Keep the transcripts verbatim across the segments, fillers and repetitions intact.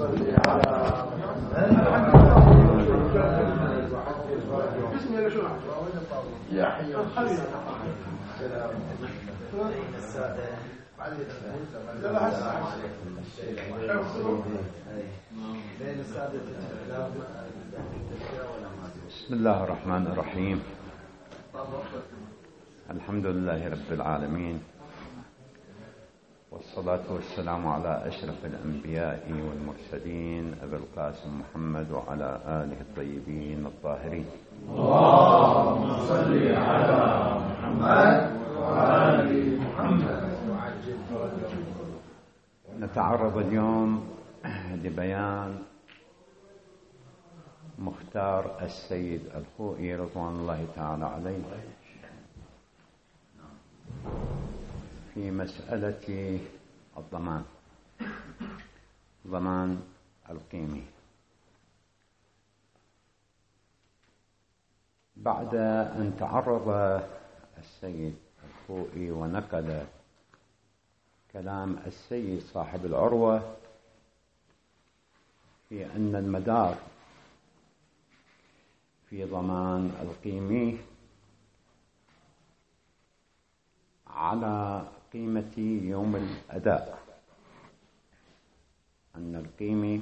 بسم الله الرحمن الرحيم. الحمد لله رب العالمين، والصلاة والسلام على أشرف الأنبياء والمرسلين أبي القاسم محمد وعلى آله الطيبين الطاهرين. اللهم صل على محمد وآل محمد. نتعرض اليوم لبيان مختار السيد الخوئي رضوان الله تعالى عليه في مسألة الضمان، ضمان القيمي. بعد أن تعرض السيد الخوئي ونقل كلام السيد صاحب العروة في أن المدار في ضمان القيمي على قيمة يوم الأداء، أن القيمي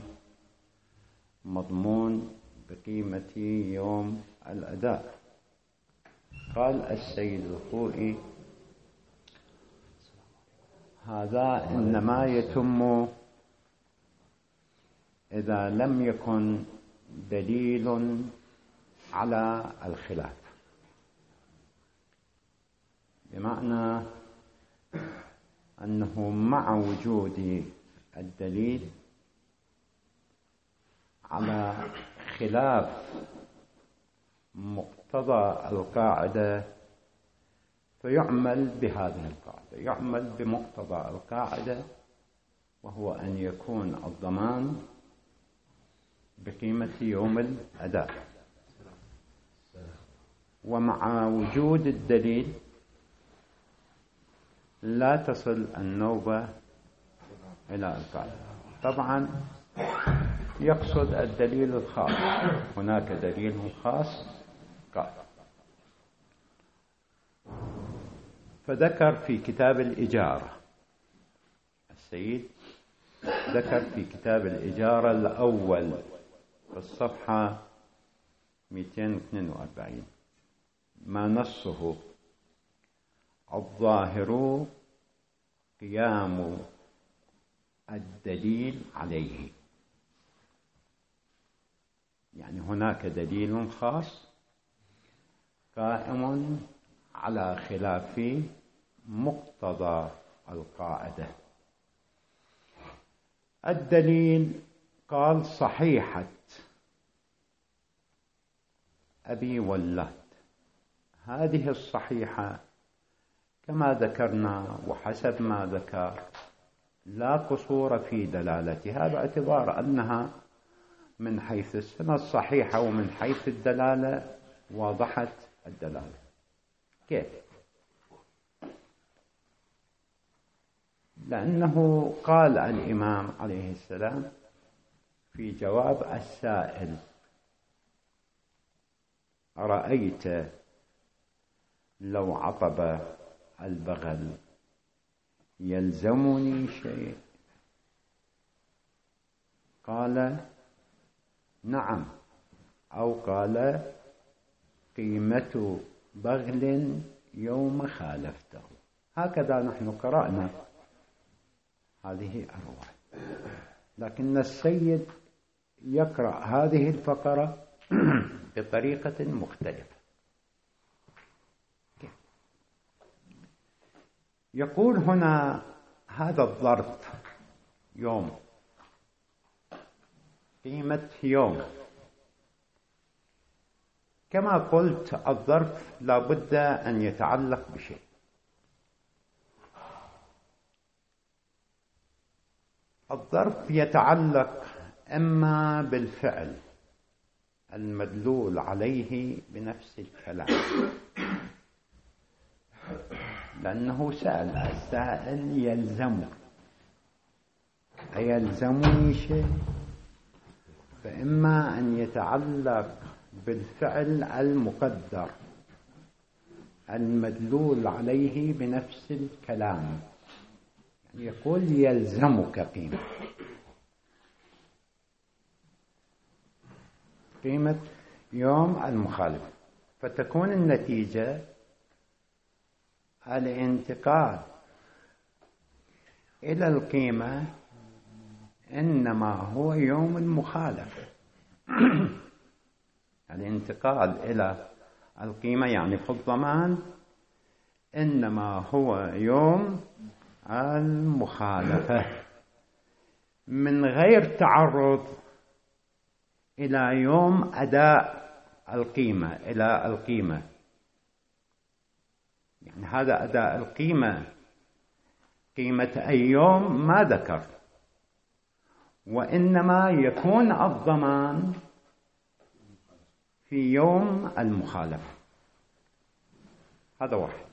مضمون بقيمة يوم الأداء. قال السيد الخوئي: هذا إنما يتم إذا لم يكن دليل على الخلاف، بمعنى أنه مع وجود الدليل على خلاف مقتضى القاعدة فيعمل بهذه القاعدة، يعمل بمقتضى القاعدة، وهو أن يكون الضمان بقيمة يوم الأداء. ومع وجود الدليل لا تصل النوبة إلى القاعدة. طبعا يقصد الدليل الخاص، هناك دليل خاص قال. فذكر في كتاب الإجارة، السيد ذكر في كتاب الإجارة الأول في الصفحة مئتين واثنين وأربعين ما نصه: الظاهر قيام الدليل عليه. يعني هناك دليل خاص قائم على خلاف مقتضى القاعدة. الدليل قال: صحيحة أبي ولات. هذه الصحيحة كما ذكرنا وحسب ما ذكر لا قصور في دلالتها، باعتبار أنها من حيث السند صحيحة ومن حيث الدلالة واضحت الدلالة. كيف؟ لأنه قال الإمام عليه السلام في جواب السائل: أرأيت لو عطب البغل يلزمني شيء؟ قال: نعم، أو قال: قيمة بغل يوم خالفته. هكذا نحن قرأنا هذه الرواية، لكن السيد يقرأ هذه الفقرة بطريقة مختلفة. يقول هنا: هذا الظرف يوم، قيمة يوم. كما قلت الظرف لا بد أن يتعلق بشيء. الظرف يتعلق إما بالفعل المدلول عليه بنفس الكلام، لأنه سأل، السائل يلزمه، أيلزمني شيء؟ فإما أن يتعلق بالفعل المقدر المدلول عليه بنفس الكلام، يعني يقول يلزمك قيمة قيمة يوم المخالفة، فتكون النتيجة الانتقال إلى القيمة إنما هو يوم المخالفة. الانتقال إلى القيمة يعني في الضمان إنما هو يوم المخالفة، من غير تعرض إلى يوم أداء القيمة إلى القيمة. يعني هذا أداء القيمة قيمة أي يوم ما ذكر، وإنما يكون الضمان في يوم المخالفة. هذا واحد.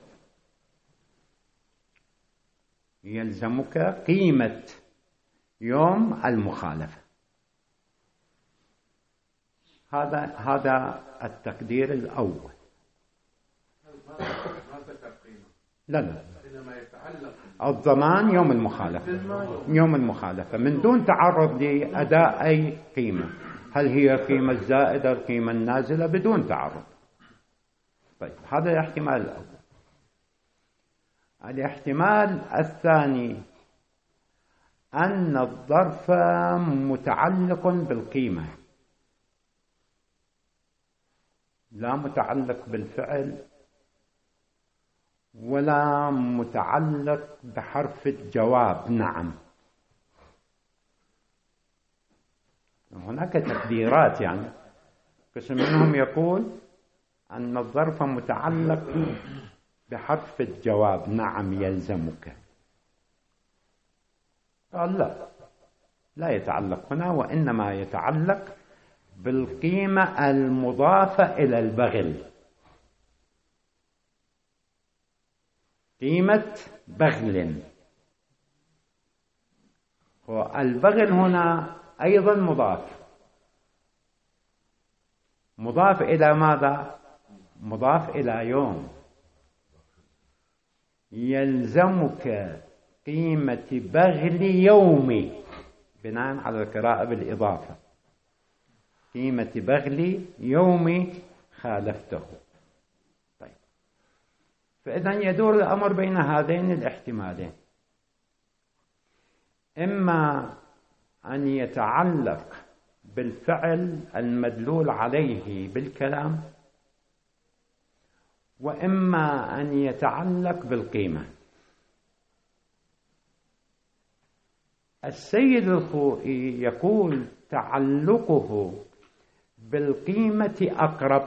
يلزمك قيمة يوم المخالفة. هذا هذا التقدير الأول. لا لا الضمان يوم المخالفة، يوم المخالفة من دون تعرض لأداء أي قيمة، هل هي قيمة زائدة القيمة النازلة، بدون تعرض. طيب هذا الاحتمال الأول. الاحتمال الثاني أن الظرف متعلق بالقيمة لا متعلق بالفعل ولا متعلق بحرف الجواب نعم. هناك تقديرات، يعني قسم منهم يقول أن الظرف متعلق بحرف الجواب نعم يلزمك، قال لا لا يتعلق هنا، وإنما يتعلق بالقيمة المضافة إلى البغل، قيمة بغل. والبغل هنا أيضا مضاف مضاف إلى ماذا؟ مضاف إلى يوم. يلزمك قيمة بغل يومي بناء على القراءة بالإضافة، قيمة بغل يومي خالفته. طيب فإذا يدور الأمر بين هذين الاحتمالين، إما أن يتعلق بالفعل المدلول عليه بالكلام، وإما أن يتعلق بالقيمة. السيد الخوئي يقول تعلقه بالقيمة أقرب،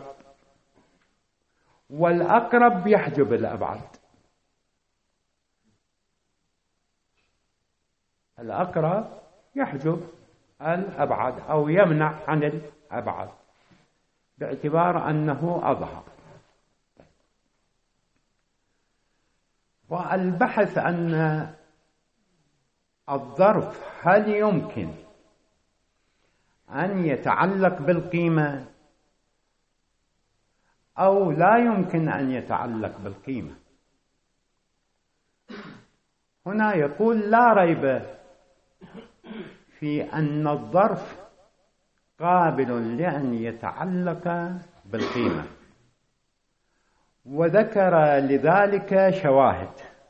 والأقرب يحجب الأبعد. الأقرب يحجب الأبعد أو يمنع عن الأبعد باعتبار أنه أظهر. والبحث عن الظرف هل يمكن أن يتعلق بالقيمة أو لا يمكن أن يتعلق بالقيمة. هنا يقول لا ريب في أن الظرف قابل لأن يتعلق بالقيمة، وذكر لذلك شواهد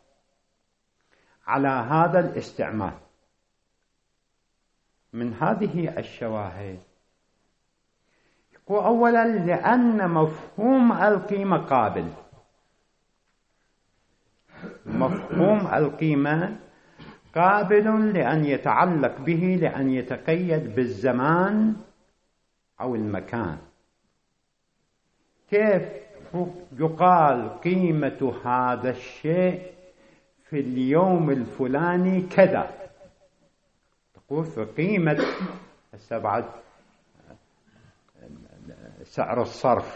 على هذا الاستعمال. من هذه الشواهد يقول أولا لأن مفهوم القيمة قابل. مفهوم القيمة قابل لأن يتعلق به، لأن يتقيد بالزمان أو المكان. كيف يقال قيمة هذا الشيء في اليوم الفلاني كذا؟ تقول في قيمة السبعة سعر الصرف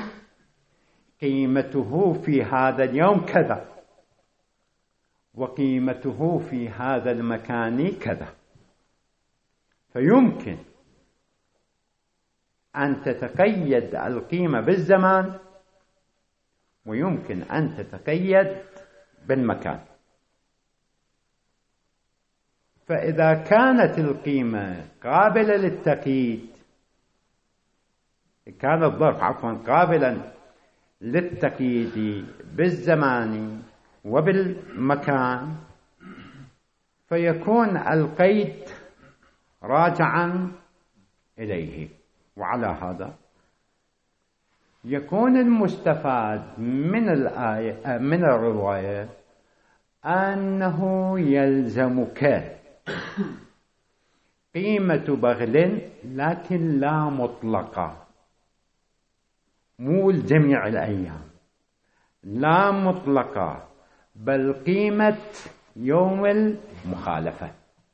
قيمته في هذا اليوم كذا، وقيمته في هذا المكان كذا. فيمكن أن تتقيد القيمة بالزمان ويمكن أن تتقيد بالمكان. فإذا كانت القيمة قابلة للتقييد، كان الظرف عفوا قابلا للتقييد بالزمان وبالمكان، فيكون القيد راجعا إليه. وعلى هذا يكون المستفاد من الآية من الرواية أنه يلزمك قيمة بغل لكن لا مطلقة، مو لجميع الأيام، لا مطلقة، بل قيمة يوم المخالفة.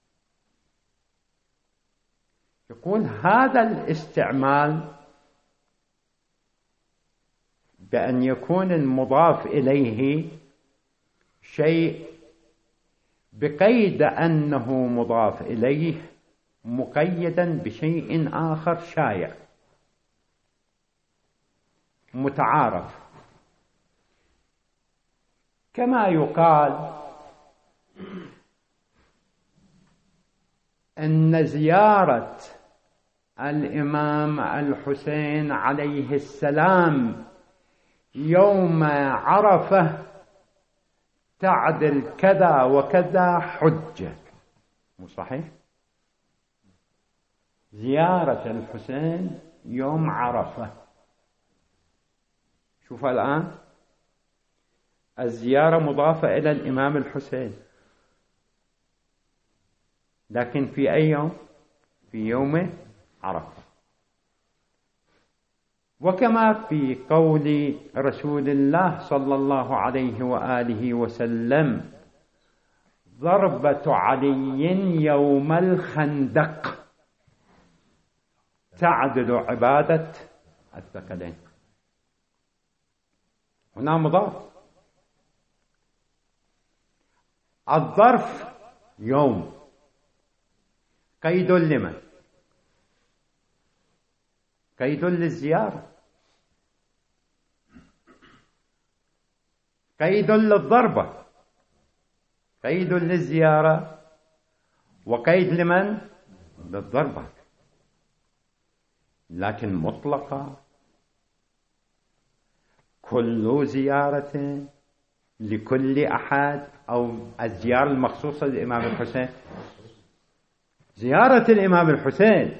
يكون هذا الاستعمال بأن يكون المضاف إليه شيء بقيد أنه مضاف إليه مقيدا بشيء آخر شائع متعارف، كما يقال أن زيارة الإمام الحسين عليه السلام يوم عرفة تعدل كذا وكذا حجة، مو صحيح؟ زيارة الحسين يوم عرفة، شوف الآن الزيارة مضافة إلى الإمام الحسين، لكن في أي يوم؟ في يوم عرفة. وكما في قول رسول الله صلى الله عليه وآله وسلم: ضربة علي يوم الخندق تعدل عبادة الثقلين. هنا مضاف. الظرف يوم، قيد لمن؟ قيد للزيارة، قيد للضربة، قيد للزيارة، وقيد لمن؟ للضربة. لكن مطلقة كل زيارة لكل أحد، أو الزيارة المخصوصة للإمام الحسين؟ زيارة الإمام الحسين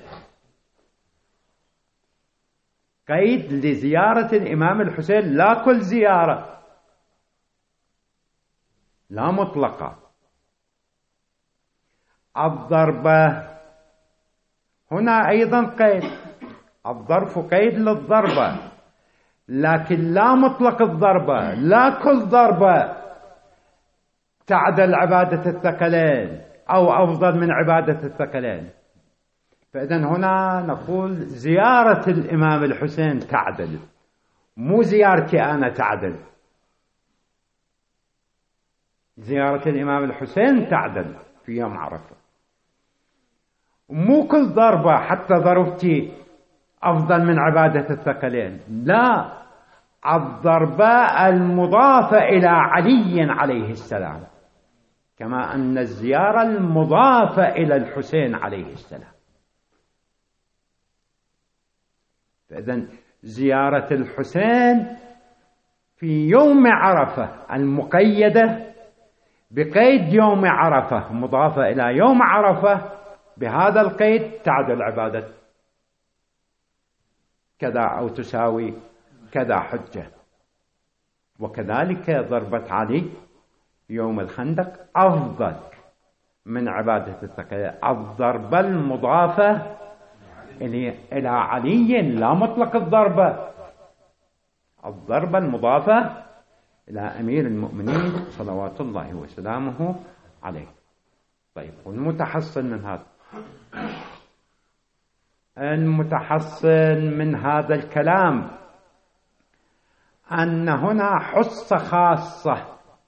قيد لزيارة الإمام الحسين، لا كل زيارة، لا مطلقة. الضربة هنا أيضا قيد، الظرف قيد للضربة، لكن لا مطلق الضربة، لا كل ضربة تعدل عبادة الثقلين أو أفضل من عبادة الثقلين. فإذا هنا نقول زيارة الإمام الحسين تعدل، مو زيارتي أنا تعدل. زيارة الإمام الحسين تعدل في يوم عرفة، مو كل ضربة حتى ضربتي أفضل من عبادة الثقلين، لا، الضربة المضافة إلى علي عليه السلام، كما أن الزيارة المضافة إلى الحسين عليه السلام. فإذن زيارة الحسين في يوم عرفة المقيدة بقيد يوم عرفة مضافة إلى يوم عرفة، بهذا القيد تعدل عبادة كذا أو تساوي كذا حجة. وكذلك ضربة علي يوم الخندق أفضل من عبادة الثقلين، الضربة المضافة إلى علي، لا مطلق الضربة، الضربة المضافة إلى أمير المؤمنين صلوات الله وسلامه عليه. طيب، والمتحصل من هذا، المتحصل من هذا الكلام أن هنا حصة خاصة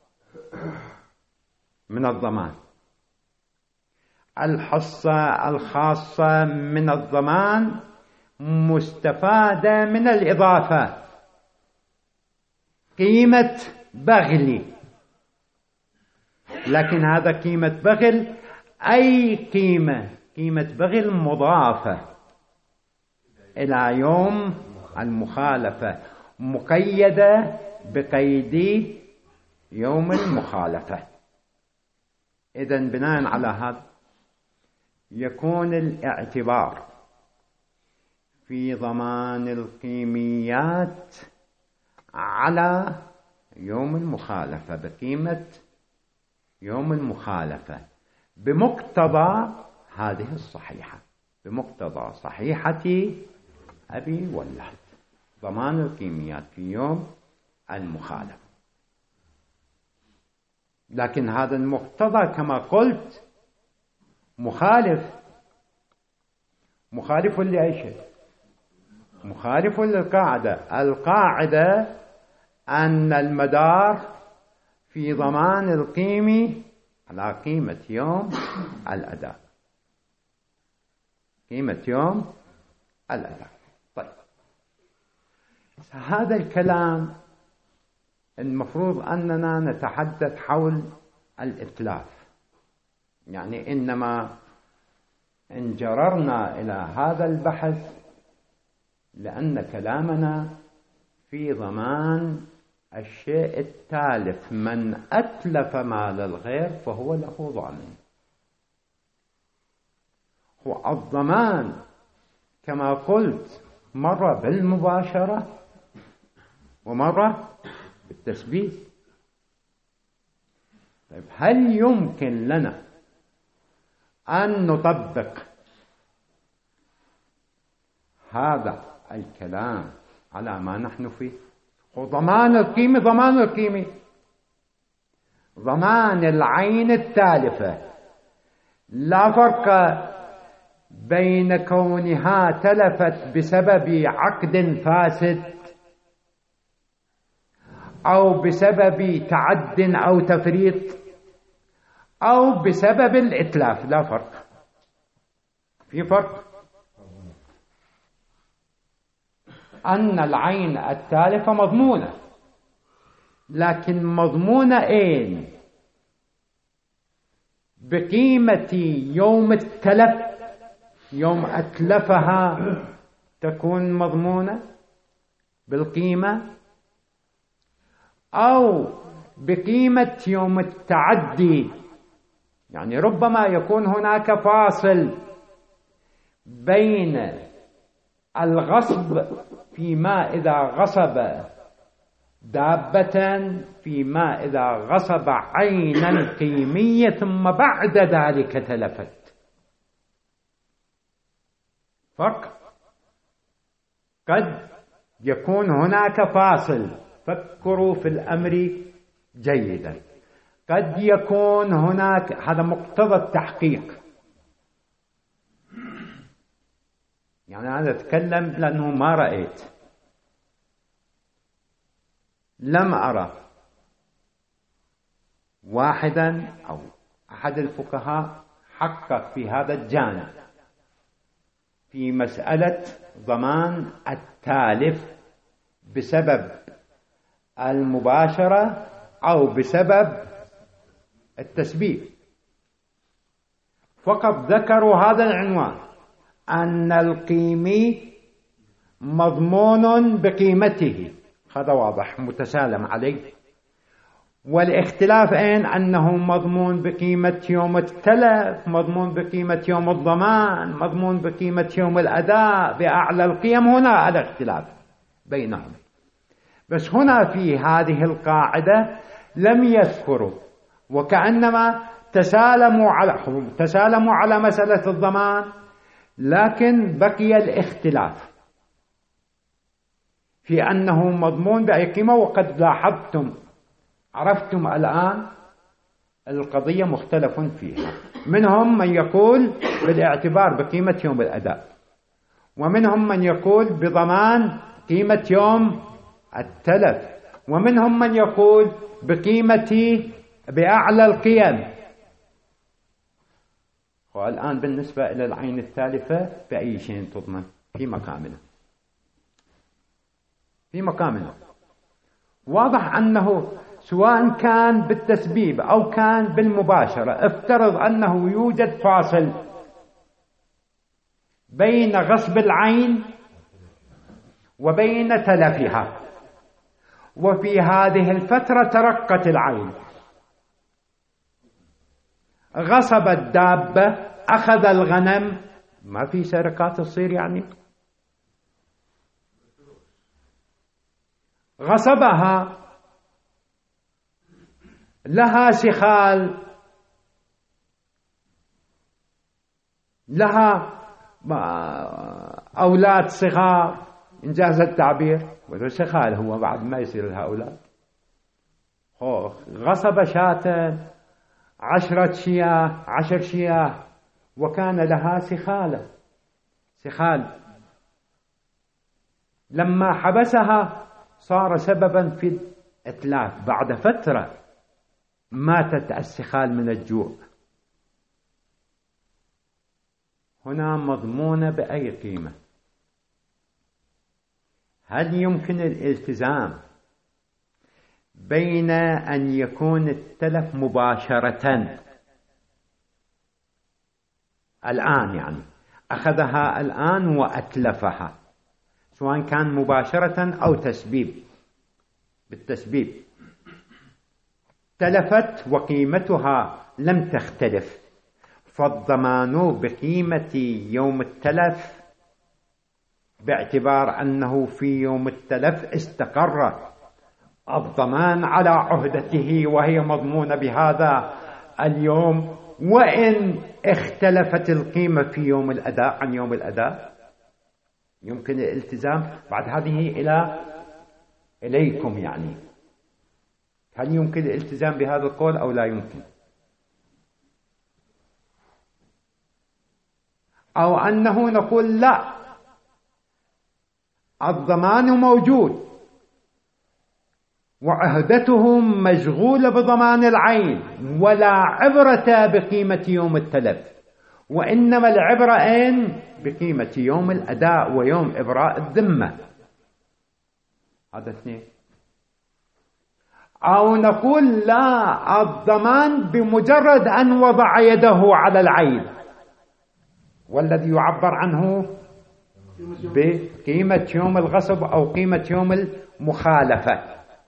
من الضمان. الحصة الخاصة من الضمان مستفادة من الإضافة. قيمة بغل، لكن هذا قيمة بغل أي قيمة؟ قيمة بغل مضافة إلى يوم المخالفة، مقيدة بقيد يوم المخالفة. إذن بناء على هذا يكون الاعتبار في ضمان القيميات على يوم المخالفة بقيمة يوم المخالفة بمقتضى هذه الصحيحة، بمقتضى صحيحة أبي واللحد، ضمان القيميات في يوم المخالفة. لكن هذا المقتضى كما قلت مخالف، مخالف لأي شيء؟ مخالف للقاعدة. القاعدة أن المدار في ضمان القيمة على قيمة يوم الأداء، قيمة يوم الأداء. طيب، هذا الكلام المفروض أننا نتحدث حول الإتلاف، يعني إنما انجررنا إلى هذا البحث لأن كلامنا في ضمان الشيء التالف. من أتلف مال الغير فهو له ضامن. هو الضمان كما قلت مرة بالمباشرة ومرة بالتثبيت. طيب، هل يمكن لنا أن نطبق هذا الكلام على ما نحن فيه؟ وضمان القيمة ضمان القيمة، ضمان العين التالفة لا فرق بين كونها تلفت بسبب عقد فاسد أو بسبب تعد أو تفريط أو بسبب الإتلاف، لا فرق. في فرق أن العين التالفة مضمونة، لكن مضمونة أين؟ بقيمة يوم التلف، يوم أتلفها تكون مضمونة بالقيمة، أو بقيمة يوم التعدي. يعني ربما يكون هناك فاصل بين الغصب فيما إذا غصب دابة، فيما إذا غصب عينا قيمية ثم بعد ذلك تلفت. فرق. قد يكون هناك فاصل، فكروا في الأمر جيدا. قد يكون هناك، هذا مقتضى التحقيق، يعني أنا أتكلم لأنه ما رأيت، لم أرى واحدا أو أحد الفقهاء حقق في هذا الجانب في مسألة ضمان التالف بسبب المباشرة أو بسبب التسبيب. فقط ذكروا هذا العنوان، أن القيمي مضمون بقيمته، هذا واضح متسالم عليه. والاختلاف أين؟ أنه مضمون بقيمة يوم التلف، مضمون بقيمة يوم الضمان، مضمون بقيمة يوم الأداء بأعلى القيم. هنا هذا اختلاف بينهم. بس هنا في هذه القاعدة لم يذكروا، وكأنما تسالموا على تسالموا على مسألة الضمان، لكن بقي الاختلاف في أنه مضمون بأي قيمة. وقد لاحظتم، عرفتم الآن القضية مختلف فيها. منهم من يقول بالاعتبار بقيمة يوم الأداء، ومنهم من يقول بضمان قيمة يوم التلف، ومنهم من يقول بقيمة بأعلى القيم. والآن بالنسبة إلى العين التالفة بأي شيء تضمن؟ في مقامنا في مقامنا واضح أنه سواء كان بالتسبيب أو كان بالمباشرة، افترض أنه يوجد فاصل بين غصب العين وبين تلفها، وفي هذه الفترة ترقت العين، غصب الدابة، أخذ الغنم، ما في سرقات تصير يعني، غصبها، لها سخال، لها أولاد صغار إنجاز التعبير، وذو سخال هو بعد ما يصير لها أولاد. غصب شاة، عشرة شياه، عشر شياه، وكان لها سخالة سخال، لما حبسها صار سببا في الإتلاف، بعد فترة ماتت السخال من الجوع. هنا مضمونة بأي قيمة؟ هل يمكن الالتزام بين أن يكون التلف مباشرة الآن، يعني أخذها الآن وأتلفها، سواء كان مباشرة أو تسبيب؟ بالتسبيب تلفت وقيمتها لم تختلف، فالضمان بقيمة يوم التلف باعتبار أنه في يوم التلف استقر الضمان على عهدته وهي مضمونة بهذا اليوم، وإن اختلفت القيمة في يوم الأداء عن يوم الأداء. يمكن الالتزام بعد هذه إلى إليكم، يعني هل يمكن الالتزام بهذا القول أو لا يمكن؟ أو أنه نقول لا، الضمان موجود وعهدتهم مشغولة بضمان العين، ولا عبرة بقيمة يوم التلف، وإنما العبرة إن بقيمة يوم الأداء ويوم إبراء الذمة. هذا اثنين. أو نقول لا، الضمان بمجرد أن وضع يده على العين، والذي يعبر عنه بقيمة يوم الغصب أو قيمة يوم المخالفة،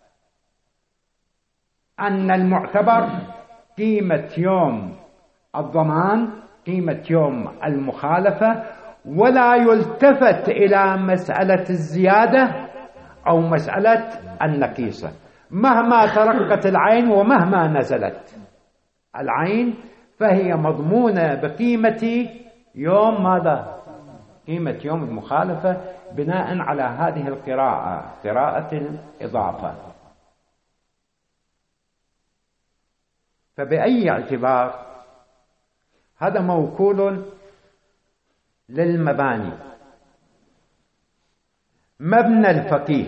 أن المعتبر قيمة يوم الضمان، قيمة يوم المخالفة، ولا يلتفت إلى مسألة الزيادة أو مسألة النقيصة، مهما ترقت العين ومهما نزلت العين فهي مضمونة بقيمة يوم ماذا؟ قيمة يوم المخالفة، بناء على هذه القراءة، قراءة الإضافة. فبأي اعتبار هذا موكول للمباني؟ مبنى الفقيه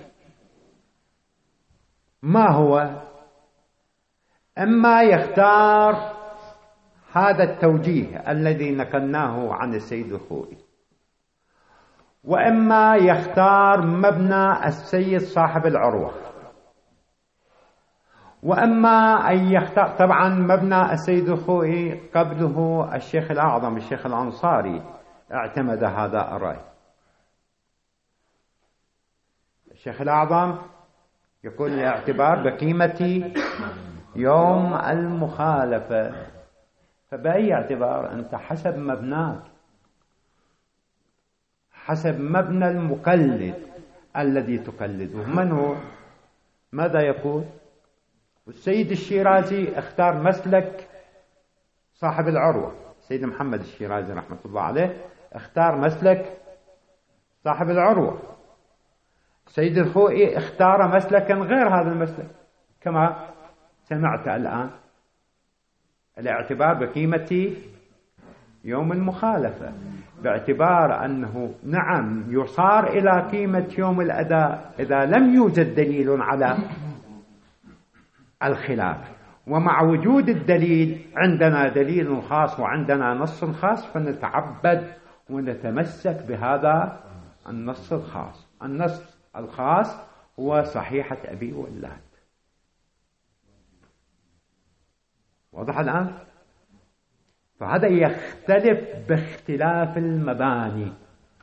ما هو؟ إما يختار هذا التوجيه الذي نقلناه عن السيد الخوئي، وإما يختار مبنى السيد صاحب العروة، وإما أن يختار، طبعا مبنى السيد الخوئي قبله الشيخ الأعظم الشيخ الأنصاري اعتمد هذا الرأي. الشيخ الأعظم يقول الاعتبار بقيمة يوم المخالفة. فبأي اعتبار أنت حسب مبناك، حسب مبنى المقلد الذي تقلده. من هو؟ ماذا يقول؟ السيد الشيرازي اختار مسلك صاحب العروة، سيد محمد الشيرازي رحمة الله عليه اختار مسلك صاحب العروة. سيد الخوئي اختار مسلكا غير هذا المسلك كما سمعت الآن. الاعتبار بقيمة يوم المخالفة باعتبار أنه نعم يصار إلى قيمة يوم الأداء إذا لم يوجد دليل على الخلاف، ومع وجود الدليل عندنا دليل خاص وعندنا نص خاص فنتعبد ونتمسك بهذا النص الخاص. النص الخاص هو صحيحة أبي ولاد. واضح الآن؟ فهذا يختلف باختلاف المباني،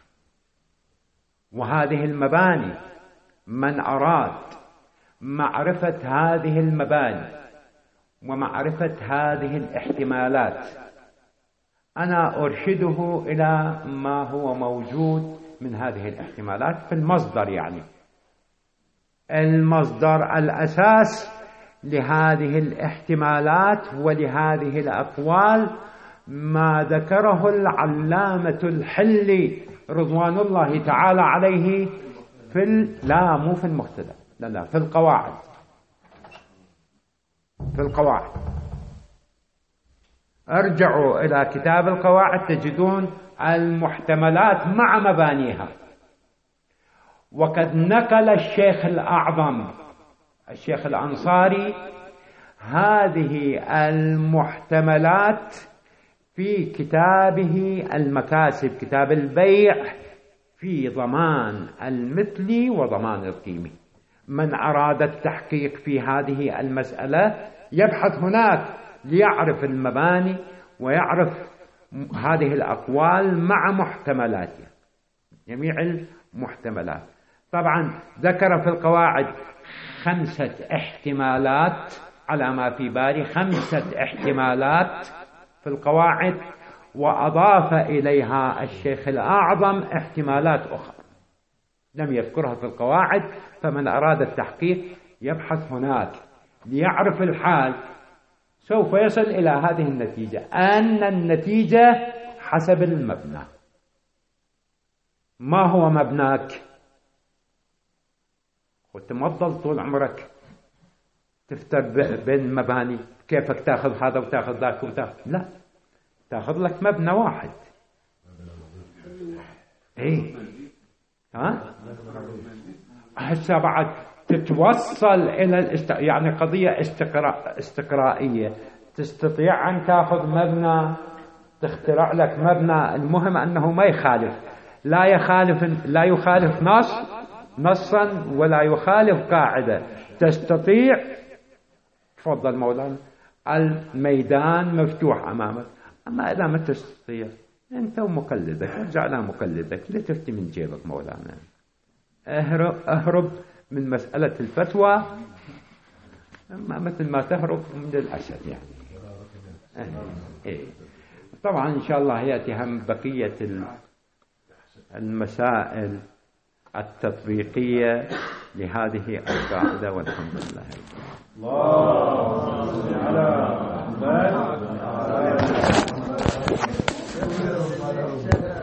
وهذه المباني من أراد معرفة هذه المباني ومعرفة هذه الاحتمالات أنا أرشده إلى ما هو موجود من هذه الاحتمالات في المصدر. يعني المصدر الأساس لهذه الاحتمالات ولهذه الأقوال ما ذكره العلامة الحلي رضوان الله تعالى عليه في ال... لا مو في المقتضى، لا لا في القواعد. في القواعد ارجعوا إلى كتاب القواعد تجدون المحتملات مع مبانيها. وقد نقل الشيخ الأعظم الشيخ الأنصاري هذه المحتملات في كتابه المكاسب، كتاب البيع، في ضمان المثل وضمان القيمة. من أراد التحقيق في هذه المسألة يبحث هناك ليعرف المباني ويعرف هذه الأقوال مع محتملاتها، جميع المحتملات. طبعا ذكر في القواعد خمسة احتمالات على ما في بالي، خمسة احتمالات في القواعد، وأضاف إليها الشيخ الأعظم احتمالات أخرى لم يذكرها في القواعد. فمن أراد التحقيق يبحث هناك ليعرف الحال، سوف يصل إلى هذه النتيجة، أن النتيجة حسب المبنى. ما هو مبناك؟ وتمضل طول عمرك تفتر بين مباني، كيفك تاخذ هذا وتاخذ ذاك وتاخذ، لا، تاخذ لك مبنى واحد. ايه ها هسه بعد تتوصل الى الاست... يعني قضيه استقراء استقرائيه، تستطيع ان تاخذ مبنى تخترع لك مبنى، المهم انه ما يخالف، لا يخالف لا يخالف نص نصا ولا يخالف قاعده، تستطيع. تفضل مولانا، الميدان مفتوح امامك. اما اذا ما تستطيع انت ومقلدك، ارجع الى مقلدك، لا تفتي من جيبك مولانا. اهرب اهرب من مساله الفتوى ما مثل ما تهرب من الاسد يعني. إيه. طبعا ان شاء الله ياتي هم بقيه المسائل التطبيقيه لهذه القاعده، والحمد لله. اللهم صل على محمد